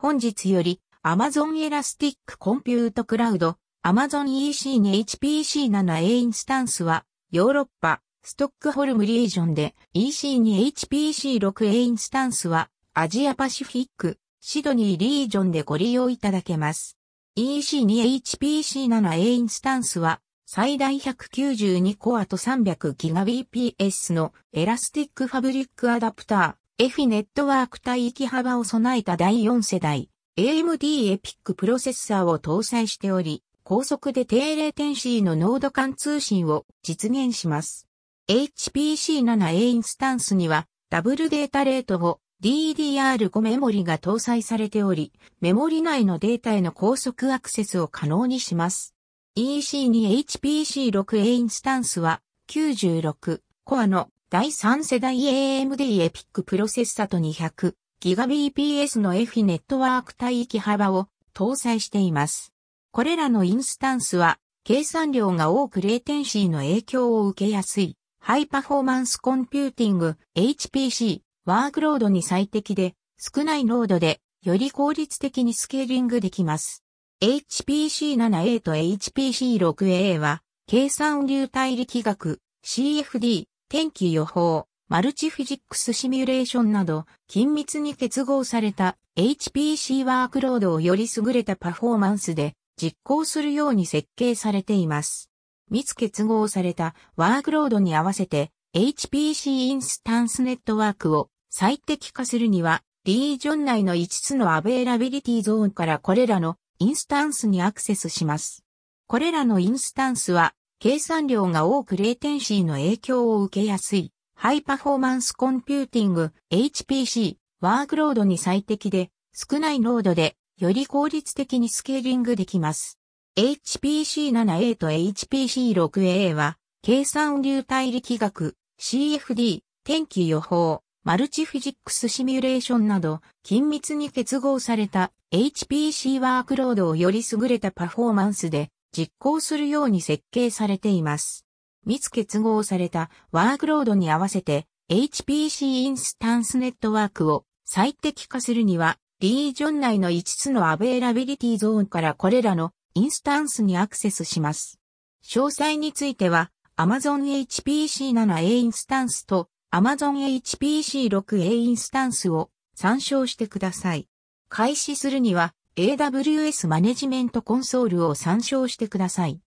本日より Amazon Elastic Compute Cloud Amazon EC2 HPC7A インスタンスはヨーロッパストックホルムリージョンで EC2 HPC6A インスタンスはアジアパシフィックシドニーリージョンでご利用いただけます。EC2 HPC7A インスタンスは最大192コアと 300GBps のエラスティックファブリックアダプター、EFIネットワーク帯域幅を備えた第4世代、AMD EPYC プロセッサーを搭載しており、高速で低レイテンシーのノード間通信を実現します。HPC7A インスタンスには、ダブルデータレート後、DDR5 メモリが搭載されており、メモリ内のデータへの高速アクセスを可能にします。EC2HPC6A インスタンスは96コアの第3世代 AMD EPYC プロセッサと 200GBps の EFI ネットワーク帯域幅を搭載しています。これらのインスタンスは計算量が多くレイテンシーの影響を受けやすいハイパフォーマンスコンピューティング HPC ワークロードに最適で少ないノードでより効率的にスケーリングできます。HPC7A と HPC6A は、計算流体力学、CFD、天気予報、マルチフィジックスシミュレーションなど、緊密に結合された HPC ワークロードをより優れたパフォーマンスで実行するように設計されています。密結合されたワークロードに合わせて HPC インスタンスネットワークを最適化するには、リージョン内の5つのアベイラビリティゾーンからこれらのインスタンスにアクセスします。これらのインスタンスは、計算量が多くレイテンシーの影響を受けやすい、ハイパフォーマンスコンピューティング、HPC、ワークロードに最適で、少ないノードで、より効率的にスケーリングできます。HPC7A と HPC6A は、計算流体力学、CFD、天気予報、マルチフィジックスシミュレーションなど、緊密に結合された HPC ワークロードをより優れたパフォーマンスで実行するように設計されています。密結合されたワークロードに合わせて HPC インスタンスネットワークを最適化するには、リージョン内の5つのアベイラビリティゾーンからこれらのインスタンスにアクセスします。詳細については Amazon HPC7A インスタンスとAmazon HPC6A インスタンスを参照してください。開始するには AWS マネジメントコンソールを参照してください。